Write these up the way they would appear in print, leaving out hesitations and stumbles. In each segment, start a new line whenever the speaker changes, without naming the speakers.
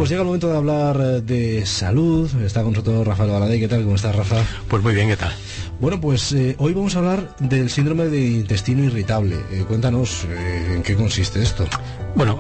pues llega el momento de hablar de salud. Está con nosotros Rafael Valadez. ¿Qué tal? ¿Cómo estás, Rafa?
Pues muy bien, ¿qué tal?
Bueno, pues hoy vamos a hablar del síndrome de intestino irritable. Cuéntanos en qué consiste esto.
Bueno,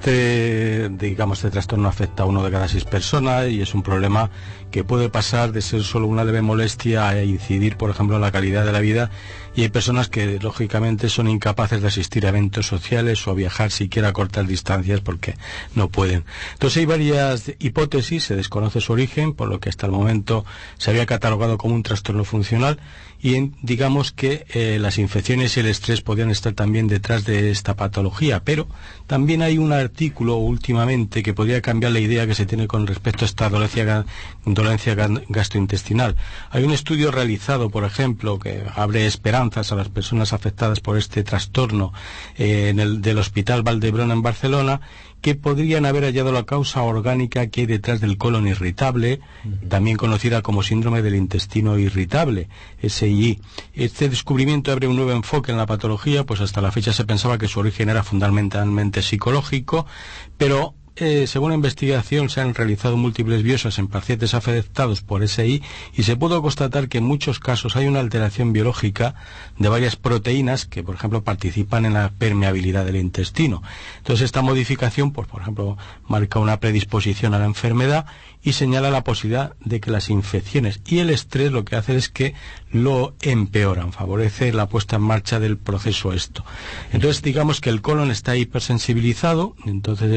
este trastorno afecta a 1 de cada 6 personas y es un problema que puede pasar de ser solo una leve molestia a incidir, por ejemplo, en la calidad de la vida, y hay personas que, lógicamente, son incapaces de asistir a eventos sociales o a viajar siquiera a cortas distancias porque no pueden. Entonces hay varias hipótesis, se desconoce su origen, por lo que hasta el momento se había catalogado como un trastorno funcional, y digamos que las infecciones y el estrés podrían estar también detrás de esta patología, pero también hay un artículo últimamente que podría cambiar la idea que se tiene con respecto a esta dolencia gastrointestinal. Hay un estudio realizado, por ejemplo, que abre esperanzas a las personas afectadas por este trastorno del Hospital Vall-d'Hebron en Barcelona, que podrían haber hallado la causa orgánica que hay detrás del colon irritable, también conocida como síndrome del intestino irritable, SII. Este descubrimiento abre un nuevo enfoque en la patología, pues hasta la fecha se pensaba que su origen era fundamentalmente psicológico, pero según la investigación se han realizado múltiples biopsias en pacientes afectados por SI y se pudo constatar que en muchos casos hay una alteración biológica de varias proteínas que, por ejemplo, participan en la permeabilidad del intestino. Entonces esta modificación, pues, por ejemplo, marca una predisposición a la enfermedad y señala la posibilidad de que las infecciones y el estrés lo que hacen es que lo empeoran, favorece la puesta en marcha del proceso esto. Entonces digamos que el colon está hipersensibilizado, entonces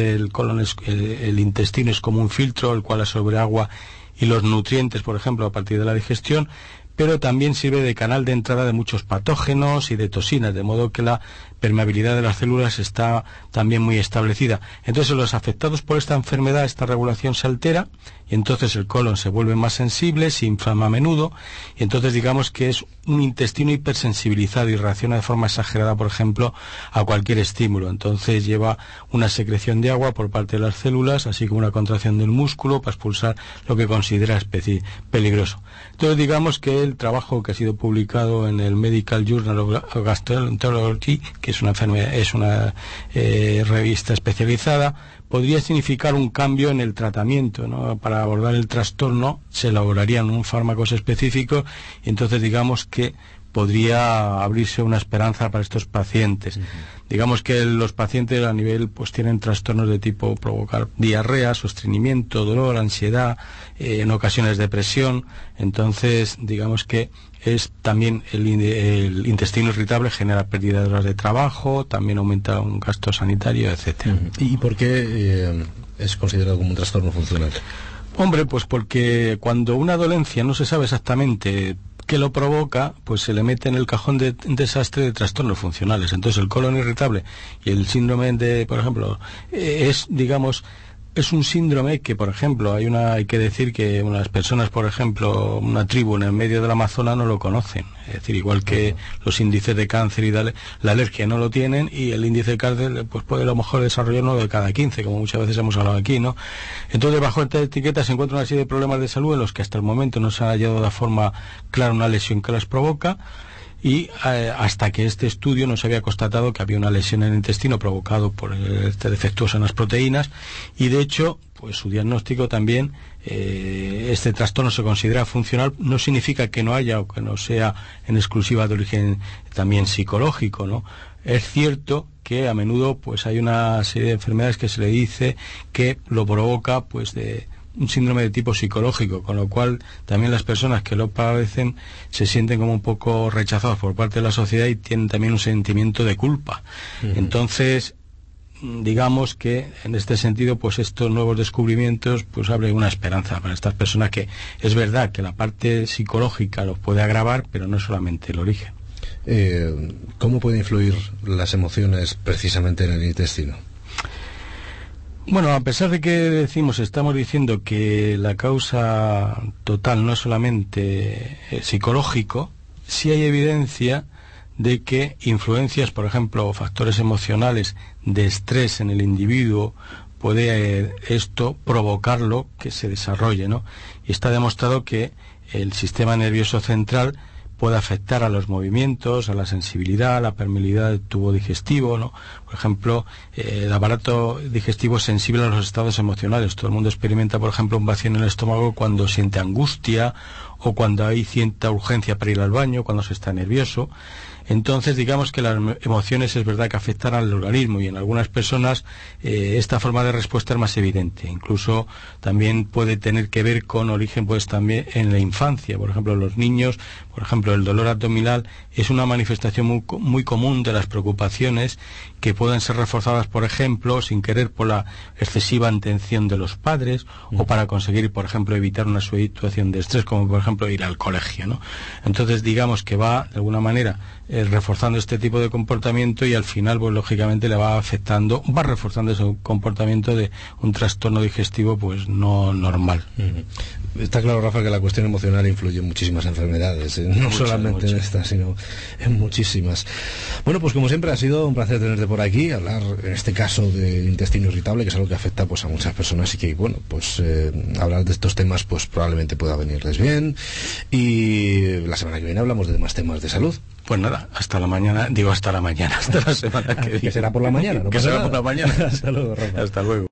el intestino es como un filtro el cual absorbe agua y los nutrientes, por ejemplo, a partir de la digestión, pero también sirve de canal de entrada de muchos patógenos y de toxinas, de modo que la permeabilidad de las células está también muy establecida. Entonces, en los afectados por esta enfermedad, esta regulación se altera y entonces el colon se vuelve más sensible, se inflama a menudo, y entonces digamos que es un intestino hipersensibilizado y reacciona de forma exagerada, por ejemplo, a cualquier estímulo. Entonces lleva una secreción de agua por parte de las células, así como una contracción del músculo para expulsar lo que considera peligroso. Entonces digamos que el trabajo que ha sido publicado en el Medical Journal of Gastroenterology, que es una revista especializada, podría significar un cambio en el tratamiento, ¿no? Para abordar el trastorno se elaborarían un fármacos específicos y entonces digamos que podría abrirse una esperanza para estos pacientes. Digamos que los pacientes a nivel pues tienen trastornos de tipo provocar diarrea, estreñimiento, dolor, ansiedad, en ocasiones depresión. Entonces digamos que es también el intestino irritable genera pérdida de horas de trabajo, también aumenta un gasto sanitario, etcétera.
¿Y por qué es considerado como un trastorno funcional?
Hombre, pues porque cuando una dolencia no se sabe exactamente qué lo provoca, pues se le mete en el cajón de desastre de trastornos funcionales. Entonces el colon irritable y el síndrome de, por ejemplo, es un síndrome que, por ejemplo, hay que decir que unas personas, por ejemplo, una tribu en el medio del Amazonas no lo conocen. Es decir, igual que los índices de cáncer y la alergia no lo tienen, y el índice de cáncer pues puede a lo mejor desarrollar 1 de cada 15, como muchas veces hemos hablado aquí, ¿no? Entonces, bajo esta etiqueta se encuentra una serie de problemas de salud en los que hasta el momento no se ha hallado de forma clara una lesión que las provoca, y hasta que este estudio no se había constatado que había una lesión en el intestino provocado por este defectuoso en las proteínas, y de hecho pues su diagnóstico también, este trastorno se considera funcional. No significa que no haya o que no sea en exclusiva de origen también psicológico, ¿no? Es cierto que a menudo pues hay una serie de enfermedades que se le dice que lo provoca pues de un síndrome de tipo psicológico, con lo cual también las personas que lo padecen se sienten como un poco rechazados por parte de la sociedad y tienen también un sentimiento de culpa. Entonces, digamos que en este sentido pues estos nuevos descubrimientos pues abren una esperanza para estas personas, que es verdad que la parte psicológica los puede agravar, pero no solamente el origen.
¿Cómo pueden influir las emociones precisamente en el intestino?
Bueno, a pesar de que estamos diciendo que la causa total no es solamente psicológico, sí hay evidencia de que influencias, por ejemplo, factores emocionales de estrés en el individuo, puede esto provocarlo que se desarrolle, ¿no? Y está demostrado que el sistema nervioso central puede afectar a los movimientos, a la sensibilidad, a la permeabilidad del tubo digestivo, ¿no? Por ejemplo, el aparato digestivo es sensible a los estados emocionales. Todo el mundo experimenta, por ejemplo, un vacío en el estómago cuando siente angustia o cuando hay cierta urgencia para ir al baño, cuando se está nervioso. Entonces, digamos que las emociones es verdad que afectan al organismo, y en algunas personas esta forma de respuesta es más evidente. Incluso también puede tener que ver con origen, pues también en la infancia. Por ejemplo, los niños, por ejemplo, el dolor abdominal es una manifestación muy común de las preocupaciones, que pueden ser reforzadas, por ejemplo, sin querer, por la excesiva atención de los padres, o para conseguir, por ejemplo, evitar una situación de estrés, como por ejemplo ir al colegio, ¿no? Entonces, digamos que va de alguna manera reforzando este tipo de comportamiento, y al final, pues lógicamente le va afectando, va reforzando ese comportamiento de un trastorno digestivo pues no normal.
Está claro, Rafa, que la cuestión emocional influye en muchísimas enfermedades, no solamente en esta, sino en muchísimas. Bueno, pues como siempre ha sido un placer tenerte por aquí, hablar en este caso del intestino irritable, que es algo que afecta pues a muchas personas, y que bueno, pues hablar de estos temas pues probablemente pueda venirles bien, y la semana que viene hablamos de demás temas de salud.
Pues nada, hasta la mañana, hasta la semana que viene.
Que será por la mañana, ¿no?
Que será por la mañana.
Hasta luego, Rafa.
Hasta luego.